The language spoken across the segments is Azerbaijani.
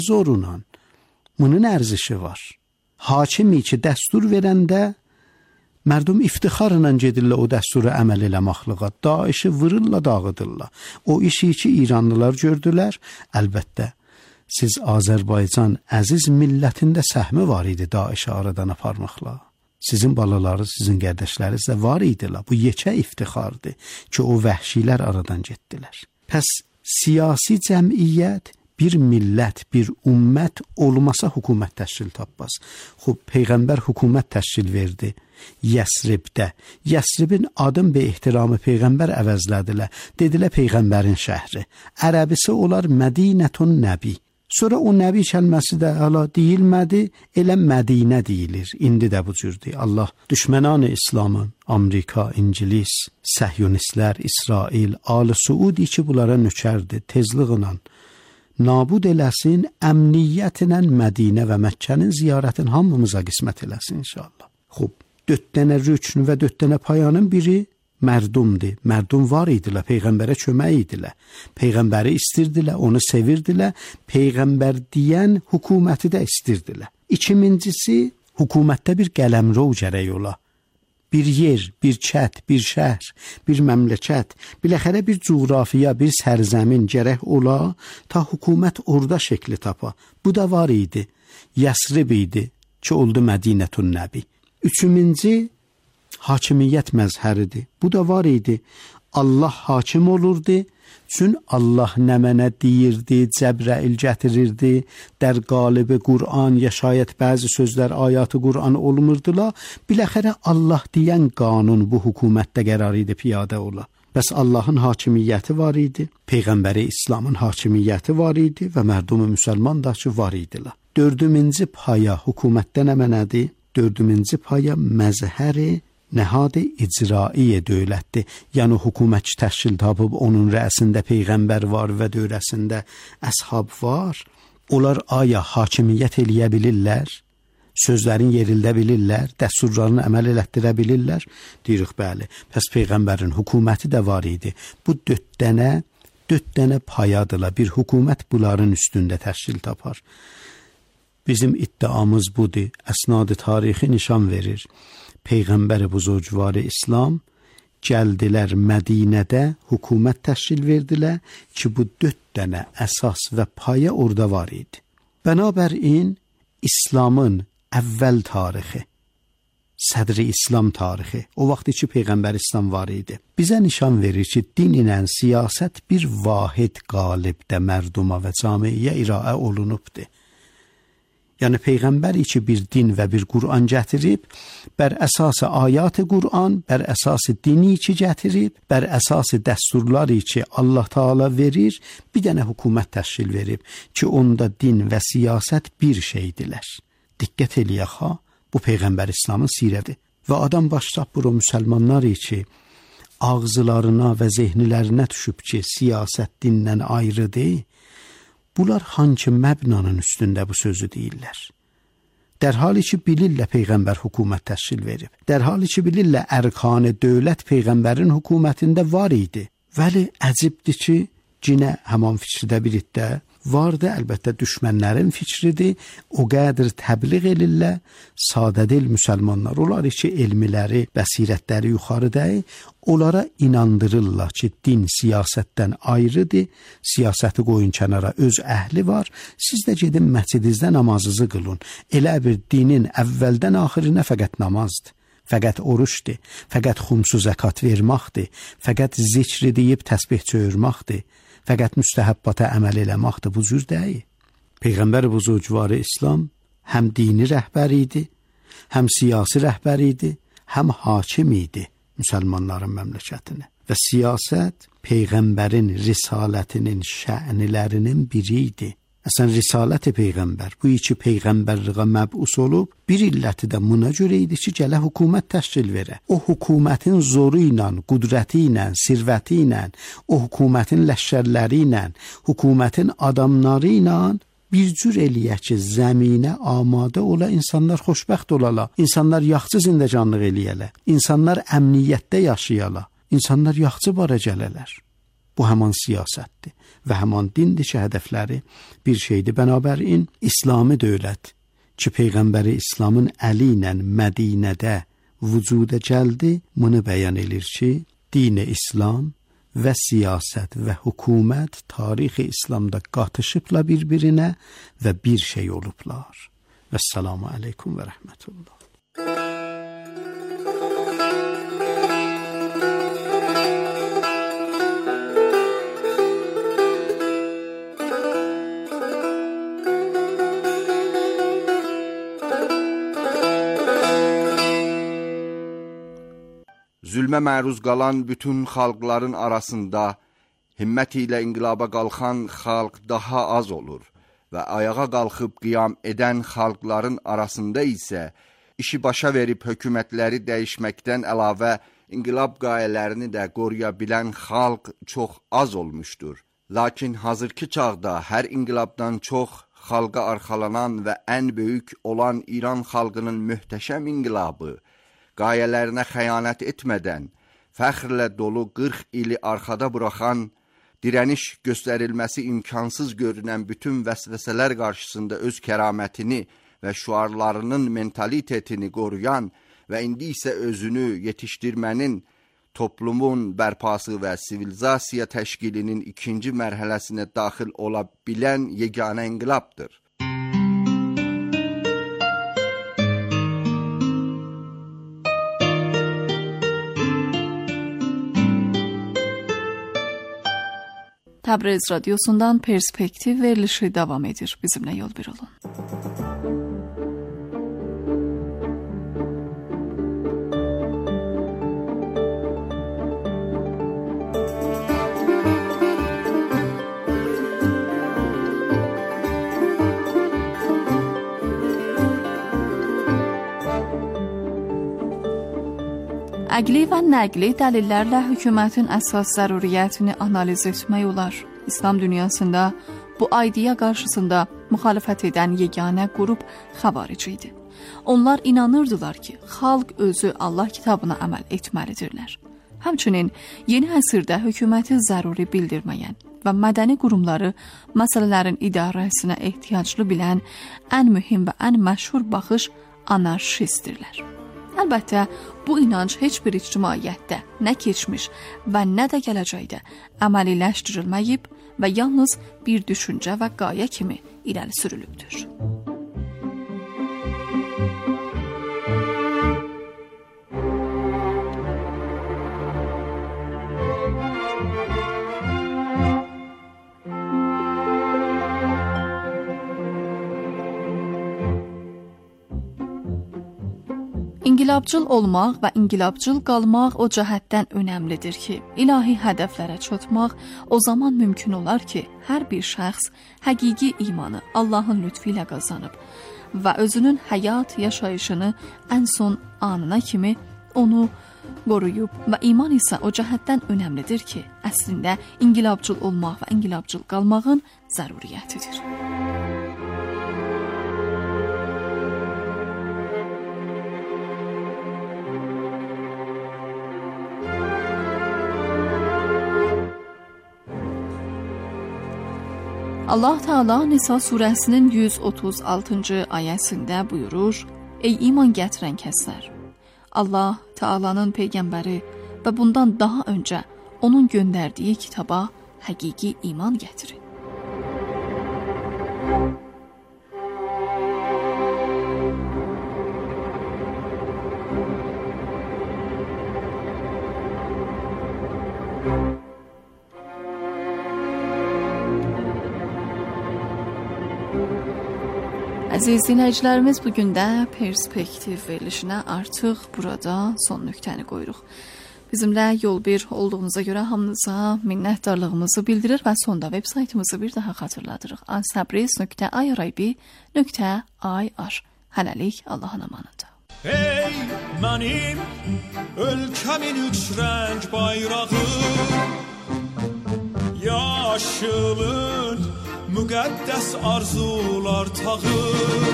zorla. Bunun ərzişi var. Hakimi ki, dəstur verəndə mərdum iftixarla gedirlər o dəsturu əməl eləməklığa. Daişi vırırlar, dağıdırlar. O işi ki, İranlılar gördülər. Əlbəttə, siz Azərbaycan əziz millətində səhmi var idi Daişi aradan aparmaqla. Sizin balaları, sizin qardaşlarınız da var idilər. Bu yekə iftixardır ki, o vəhşilər aradan getdilər. Pəs siyasi cəmiyyət, bir millət, bir ümmət olmasa hökumət təşkil tapmaz. Xub, Peyğəmbər hökumət təşkil verdi Yəsribdə. Yəsribin adın və ehtiramı Peyğəmbər əvəzlədilər. Dedilər Peyğəmbərin şəhri. Ərəbisi olar Mədinətun Nəbi. Sonra o Nəbi kəlməsi də hala deyilmədi, elə Mədinə deyilir. İndi də bu cürdür. Allah düşmənanı İslamın, Amerika, İngilis, Səhyonistlər, İsrail, Ali Suudi ki, bunlara nökərdir, tezliğinə nabud eləsin, əmniyyətlə Mədinə və Məkkənin ziyarətin hamımıza qismət eləsin inşallah. Xub, 4 dənə rükn və 4 dənə payanın biri mərdumdur. Mərdum var idilər, Peyğəmbərə kömək idilər. Peyğəmbəri istirdilər, onu sevirdilər. Peyğəmbər deyən hökuməti də istirdilər. İkincisi, hökumətdə bir qələmrov gərək ola. Bir yer, bir kət, bir şəhər, bir məmləkət, biləxərə bir coğrafiya, bir sərzəmin gərək ola, ta hökumət orada şəkli tapa. Bu da var idi. Yəsrib idi ki, oldu Mədinətun Nəbi. Üçüncü, hakimiyyət məzhəridir. Bu da var idi. Allah hakim olurdu. Çün Allah nə mənə deyirdi, Cəbrəil gətirirdi, dər qalibi Qur'an, ya şayət bəzi sözlər ayatı Qur'an olmurdular. Biləxərə Allah deyən qanun bu hökumətdə qərar idi piyadə ola. Bəs Allahın hakimiyyəti var idi, Peyğəmbəri İslamın hakimiyyəti var idi və mərdum müsəlman da ki, var idilər. Dördüncü paya hökumətdə nə mənədir? Dördüncü paya məzhəri nəhad-ı icraiyə dövlətdir. Yəni hökumət təşkil tapıb onun rəisində Peyğəmbər var və dövrəsində əshab var. Onlar aya hakimiyyət eləyə bilirlər, sözlərin yerildə bilirlər, dəsturlarını əməl elətdirə bilirlər. Deyirik, bəli. Pəs Peyğəmbərin hökuməti də var idi. Bu 4 dənə payadılar. Bir hökumət bunların üstündə təşkil tapar. Bizim iddiamız budur. Əsnad-ı tarixi nişan verir. Peyğəmbər-i buzurgvarı İslam gəldilər Mədinədə, hökumət təşkil verdilər ki, bu 4 dənə əsas və paya orada var idi. Bənabərin İslamın əvvəl tarixi, sədri İslam tarixi, o vaxt ki, Peyğəmbər İslam var idi. Bizə nişan verir ki, din ilə siyasət bir vahid qalibdə mərduma və camiyə iraə olunubdur. Yəni Peyğəmbər ki, bir din və bir Qur'an gətirib, bər əsası ayat-ı Qur'an, bər əsası dini ki gətirib, bər əsası dəsturları ki Allah Taala verir, bir dənə hökumət təşkil verib ki, onda din və siyasət bir şeydilər. Diqqət eləyək ha, bu Peyğəmbər İslamın sirədir. Və adam başlayıb bu müsəlmanlar ki, ağzılarına və zehnilərinə düşüb ki, siyasət dindən ayrıdır. Bunlar hangi məbnanın üstündə bu sözü deyirlər? Dərhali ki, bilirlər Peyğəmbər hökumət təşkil verib. Dərhali ki, bilirlər ərkanı dövlət Peyğəmbərin hökumətində var idi. Vəli əcibdir ki, cinə həman fikridə bir iddə vardı, əlbəttə düşmənlərin fikridir, o qədr təbliğ elirlər, sadədil müsəlmanlar, onlar ki, elmiləri, bəsirətləri yuxarıdır, onlara inandırırlar ki, din siyasətdən ayrıdır, siyasəti qoyun kənara, öz əhli var, siz də gedin məscidinizdə namazınızı qılın, elə bir dinin əvvəldən axirinə fəqət namazdır. Fəqət oruçdur, fəqət xumsu zəkat verməkdir, fəqət zikri deyib təsbih çövürməkdir, fəqət müstəhəbbata əməl eləməkdir, bu cür deyil. Peyğəmbər buzurgvarı İslam həm dini rəhbər idi, həm siyasi rəhbər idi, həm hakim idi müsəlmanların məmləkətinə. Və siyasət Peyğəmbərin risalətinin şənilərinin biri idi. Əsən risaləti Peyğəmbər, bu iki Peyğəmbərliğə məbus olub, bir illəti də buna görə idi ki, gələ hökumət təşkil verə. O hökumətin zoru ilə, qudrəti ilə, sirvəti ilə, o hökumətin ləşkərləri ilə, hökumətin adamları ilə bir cür eləyək ki, zəminə amadə ola, insanlar xoşbəxt olala, insanlar yaxçı zindəcanlıq eləyələ, insanlar əmniyyətdə yaşayala, insanlar yaxçı bara gələlər. Bu həman siyasətdir və həman dindir ki, hədəfləri bir şeydir. Bənabərin İslami dövlət ki, Peyğəmbəri İslamın əli ilə Mədinədə vücuda gəldi, bunu bəyan edir ki, din-i İslam və siyasət və hökumət tarixi İslamda qatışıbla bir-birinə və bir şey olublar. Vəssalamu aleykum və rəhmətullah. Zülmə məruz qalan bütün xalqların arasında himmət ilə inqilaba qalxan xalq daha az olur və ayağa qalxıb qiyam edən xalqların arasında isə işi başa verib hökumətləri dəyişməkdən əlavə inqilab qayələrini də qoruya bilən xalq çox az olmuşdur. Lakin hazırki çağda hər inqilabdan çox xalqa arxalanan və ən böyük olan İran xalqının möhtəşəm inqilabı, qayələrinə xəyanət etmədən, fəxrlə dolu 40 ili arxada buraxan, dirəniş göstərilməsi imkansız görünən bütün vəsvəsələr qarşısında öz kəramətini və şüarlarının mentalitetini qoruyan və indi isə özünü yetişdirmənin, toplumun bərpası və sivilizasiya təşkilinin ikinci mərhələsinə daxil ola bilən yeganə inqilabdır. Təbriz radyosundan Perspektiv verilişi devam edir. Bizimle yol bir olun. Əqli və nəqli dəlillərlə hökumətin əsas zəruriyyətini analiz etmək olar. İslam dünyasında bu idea qarşısında müxalifət edən yeganə qrup xavarici idi. Onlar inanırdılar ki, xalq özü Allah kitabına əməl etməlidirlər. Həmçinin yeni əsrdə hökuməti zəruri bildirməyən və mədəni qurumları məsələlərin idarəsinə ehtiyaclı bilən ən mühüm və ən məşhur baxış anarşistdirlər. Əlbəttə, bu inanc heç bir ictimaiyyətdə nə keçmiş və nə də gələcəkdə əməliləşdirilməyib və yalnız bir düşüncə və qayə kimi irəli sürülübdür. İnqilabçıl olmaq və inqilabçıl qalmaq o cəhətdən önəmlidir ki, ilahi hədəflərə çatmaq o zaman mümkün olar ki, hər bir şəxs həqiqi imanı Allahın lütfu ilə qazanıb və özünün həyat yaşayışını ən son anına kimi onu qoruyub və iman isə o cəhətdən önəmlidir ki, əslində inqilabçıl olmaq və inqilabçıl qalmağın zəruriyyətidir. Allah Teala Nisa surəsinin 136-cı ayəsində buyurur: Ey iman gətirən kəslər! Allah Teala'nın peyğəmbəri və bundan daha öncə onun göndərdiyi kitaba həqiqi iman gətirin. Əziz dinləyicilərimiz, bugün də Perspektiv verilişinə artıq burada son nöqtəni qoyuruq. Bizimlə yol bir olduğunuza görə hamınıza minnətdarlığımızı bildirir və sonda web saytımızı bir daha xatırladırıq. asabriz.irib.ir. Hələlik Allahın amanında. Ey mənim ölkəmin üç rəng bayrağı, yaşılın müqəddəs arzular tağı,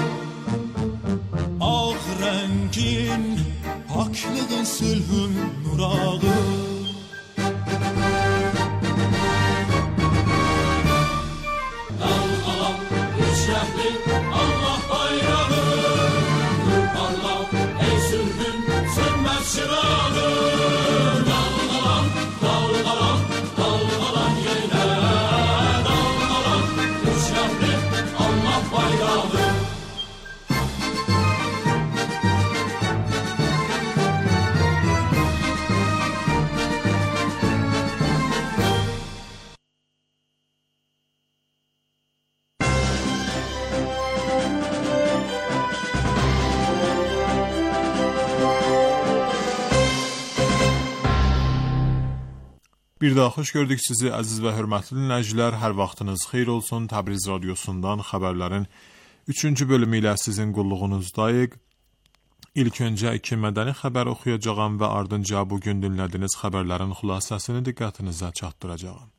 ağ rəngin paklığın sülhün nurağı. Allah bayrağı, parla ey sürgün sönmez çırağı. Dalgalan, dalgalan, dalgalan yine, dalgalan rüzgarlı Allah bayrağı. Bir daha xoş gördük sizi əziz və hörmətli dinləyicilər. Hər vaxtınız xeyir olsun. Təbriz radiosundan xəbərlərin 3-cü bölümü ilə sizin qulluğunuzdayıq. İlk öncə 2 mədəni xəbər oxuyacağam və ardınca bugün dinlədiyiniz xəbərlərin xülasəsini diqqətinizə çatdıracağam.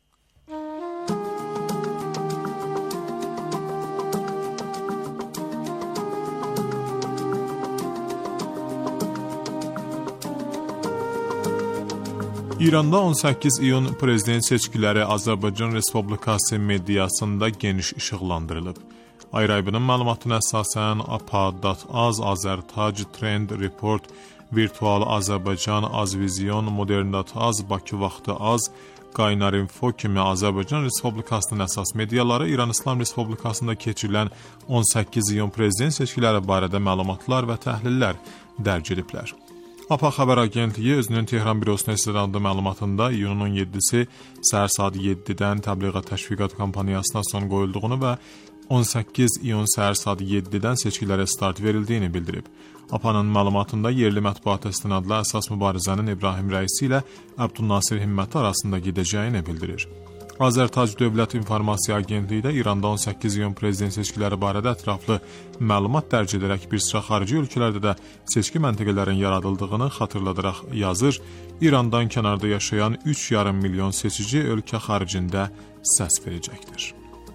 İranda 18 iyun prezident seçkiləri Azərbaycan Respublikası mediasında geniş işıqlandırılıb. Ayrı-ayrının məlumatına əsasən APA.az, Azərtac, Trend Report, Virtual Azərbaycan, Azvizyon, Modern.az, Bakı Vaxtı Az, Qaynar Info kimi Azərbaycan Respublikasının əsas mediaları İran İslam Respublikasında keçirilən 18 iyun prezident seçkiləri barədə məlumatlar və təhlillər dərc ediblər. APA xəbər agentliyi özünün Tehran bürosuna istinadən məlumatında iyunun 17-si səhər saat 7-dən təbliğat təşviqat kampaniyasına son qoyulduğunu və 18 iyun səhər saat 7-dən seçkilərə start verildiyini bildirib. APA-nın məlumatında yerli mətbuata istinadla əsas mübarizənin İbrahim Rəisi ilə Əbdülnasir Himməti arasında gedəcəyini bildirir. Azərtac Dövlət İnformasiya Agentliyi də İranda 18 iyun prezident seçkiləri barədə ətraflı məlumat dərc edərək bir sıra xarici ölkələrdə də seçki məntəqələrinin yaradıldığını xatırladaraq yazır, İrandan kənarda yaşayan 3,5 milyon seçici ölkə xaricində səs verəcəkdir.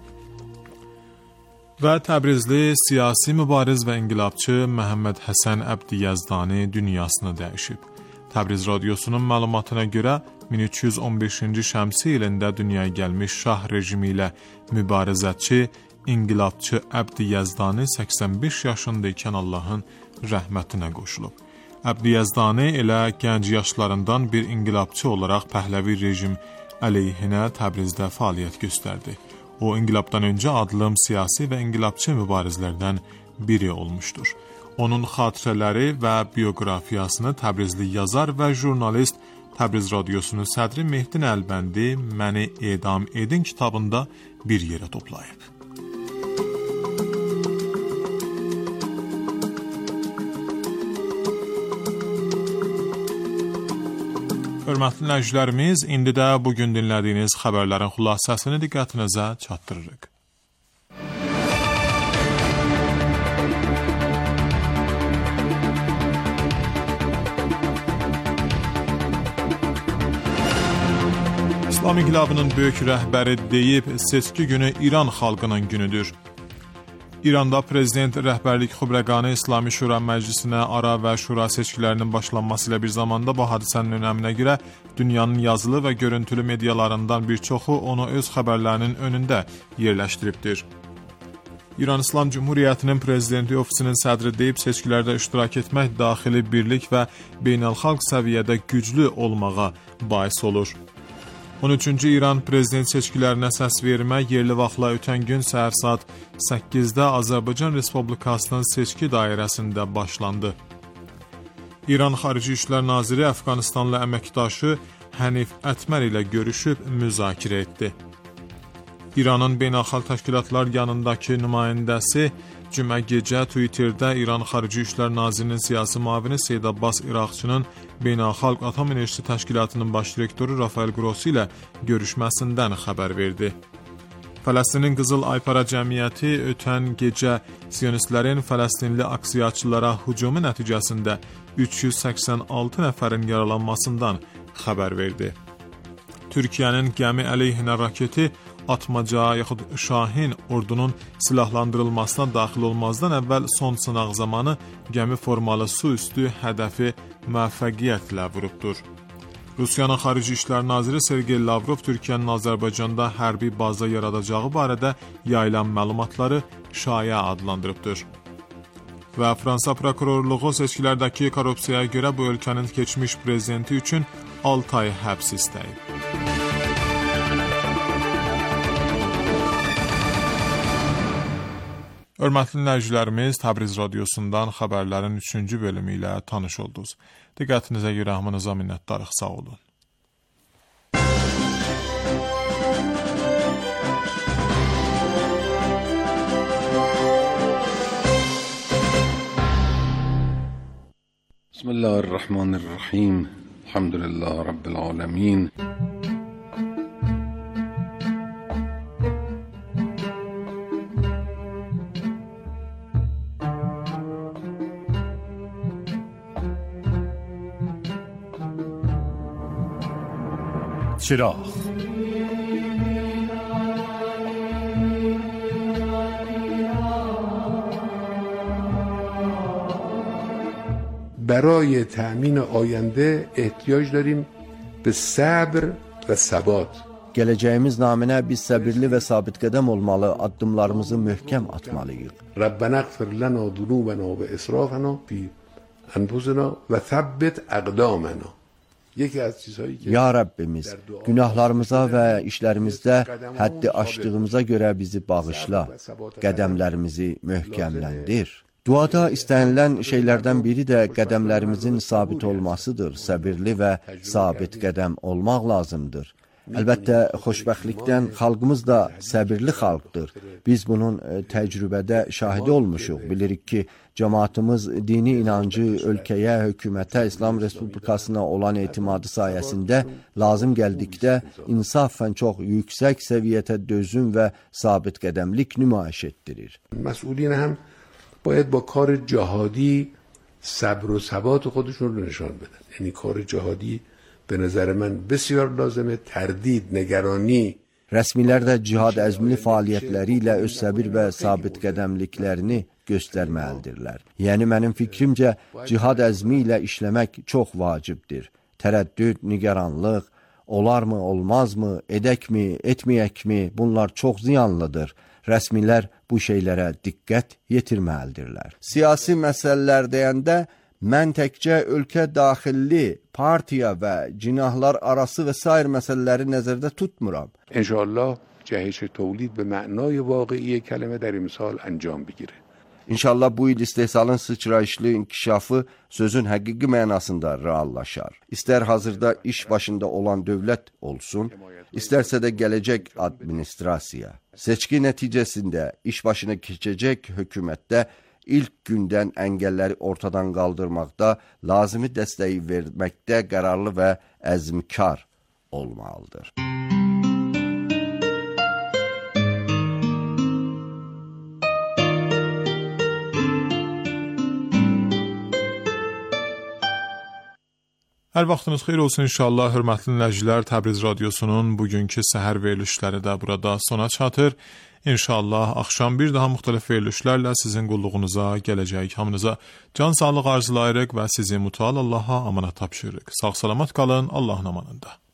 Və Təbrizli siyasi mübariz və inqilabçı Məhəmməd Həsən Əbdi Yazdani dünyasını dəyişib. Təbriz radiosunun məlumatına görə 1315-ci şəmsi ilində dünyaya gəlmiş şah rejimi ilə mübarizətçi, inqilabçı Əbdi Yazdani 85 yaşında ikən Allahın rəhmətinə qoşulub. Əbdi Yazdani elə gənc yaşlarından bir inqilabçı olaraq Pəhləvi rejim əleyhinə Təbrizdə fəaliyyət göstərdi. O, inqilabdan öncə adlım siyasi və inqilabçı mübarizlərdən biri olmuşdur. Onun xatirələri və bioqrafiyasını Təbrizli yazar və jurnalist Təbriz radiosunun sədri Mehdin Əlbəndi Məni edam edin kitabında bir yerə toplayıb. Hörmətli dinləyicilərimiz, indi də bugün dinlədiyiniz xəbərlərin xülasəsini diqqətinizə çatdırırıq. İslam İnqilabının böyük rəhbəri deyib, seçki günü İran xalqının günüdür. İranda prezident rəhbərlik xübrəqanı İslami Şura Məclisinə ara və şura seçkilərinin başlanması ilə bir zamanda bu hadisənin önəminə görə dünyanın yazılı və görüntülü medialarından bir çoxu onu öz xəbərlərinin önündə yerləşdiribdir. İran İslam Cümhuriyyətinin prezidenti ofisinin sədri deyib, seçkilərdə iştirak etmək daxili birlik və beynəlxalq səviyyədə güclü olmağa bais olur. 13-cü İran prezident seçkilərinə səs vermə yerli vaxtla ötən gün səhər saat 8-də Azərbaycan Respublikasının seçki dairəsində başlandı. İran Xarici İşlər Naziri Əfqanistanlı əməkdaşı Hənif Ətmər ilə görüşüb müzakirə etdi. İranın beynəlxalq təşkilatlar yanındakı nümayəndəsi cümə gecə Twitterdə İran Xarici İşlər Nazirinin siyasi müavini Seyid Abbas İraqçının Beynəlxalq Atom Enerjisi Təşkilatının baş direktoru Rafael Grossi ilə görüşməsindən xəbər verdi. Fələstinin Qızıl Aypara Cəmiyyəti ötən gecə Siyonistlərin Fələstinli aksiyaçılara hücumu nəticəsində 386 nəfərin yaralanmasından xəbər verdi. Türkiyənin gəmi əleyhinə raketi atmaca yaxud Şahin ordunun silahlandırılmasına daxil olmazdan əvvəl son sınaq zamanı gəmi formalı su üstü hədəfi müvəffəqiyyətlə vurubdur. Rusiyanın Xarici İşlər Naziri Sergey Lavrov Türkiyənin Azərbaycanda hərbi baza yaradacağı barədə yayılan məlumatları şayə adlandırıbdır. Və Fransa prokurorluğu seçkilərdəki korrupsiyaya görə bu ölkənin keçmiş prezidenti üçün 6 ay həbs istəyib. Hörmətli dinləyicilərimiz, Təbriz radiosundan xəbərlərin 3-cü bölümü ilə tanış oldunuz. Diqqətinizə görə hamınıza minnətdarıq, sağ olun. Bismillahirrahmanirrahim. Elhamdülillah Rabbil alemin. چراغ برای تأمین آینده احتیاج داریم به صبر و ثبات. Gələcəyimiz naminə biz səbirli və sabit qədəm olmalı, addımlarımızı möhkəm atmalıyıq. ربنا اغفر لنا ذنوبنا واسرافنا في انفسنا وثبت اقدامنا. Yeki az çizایی ki Ya Rəbbimiz, günahlarımıza və işlərimizdə həddi aşdığımıza görə bizi bağışla, qədəmlərimizi möhkəmləndir. Duada istənilən şeylərdən biri də qədəmlərimizin sabit olmasıdır. Səbirli və sabit qədəm olmaq lazımdır. Əlbəttə, xoşbəxtlikdən xalqımız da səbirli xalqdır. Biz bunun təcrübədə şahidi olmuşuq. Bilirik ki, cəmaatımız dini inancı ölkəyə, hökumətə, İslam Respublikasına olan etimadı sayəsində lazım gəldikdə insafən çox yüksək səviyyədə dözüm və sabit qədəmlik nümayiş etdirir. مسئولین هم باید با کار جهادی صبر و ثبات خودشون رو نشان بدن. یعنی کار جهادی به نظر من بسیار لازمه. تردید، نگرانی. Rəsmilər də cihad əzmli fəaliyyətləri ilə öz səbir və sabit qədəmliklərini göstərməlidirlər. Yəni mənim fikrimcə cihad əzmi ilə işləmək çox vacibdir. Tərəddüd, nigaranlıq, olarmı, olmazmı, edəkmi, etməyəkmi, bunlar çox ziyanlıdır. Rəsmilər bu şeylərə diqqət yetirməlidirlər. Siyasi məsələlər deyəndə mən təkcə ölkə daxilli, partiya və cinahlar arası və sair məsələləri nəzərdə tutmuram. انشاءالله جهش تولید به معنای واقعی کلمه در این سال انجام بگیره. İnşallah bu il istehsalın sıçrayışlı inkişafı sözün həqiqi mənasında reallaşar. İstər hazırda iş başında olan dövlət olsun, istərsə də gələcək administrasiya. Seçki nəticəsində iş başına keçəcək hökumətdə ilk gündən əngəlləri ortadan qaldırmaqda, lazımi dəstəyi verməkdə qərarlı və əzmkar olmalıdır. Hər vaxtınız xeyir olsun inşallah, hörmətli dinləyicilər. Təbriz radiosunun bugünkü səhər verilişləri də burada sona çatır. İnşallah axşam bir daha müxtəlif verilişlərlə sizin qulluğunuza gələcək. Hamınıza can sağlıq arzulayırıq və sizi mütəal Allaha amanat tapşırırıq. Sağ salamat qalın, Allahın amanında.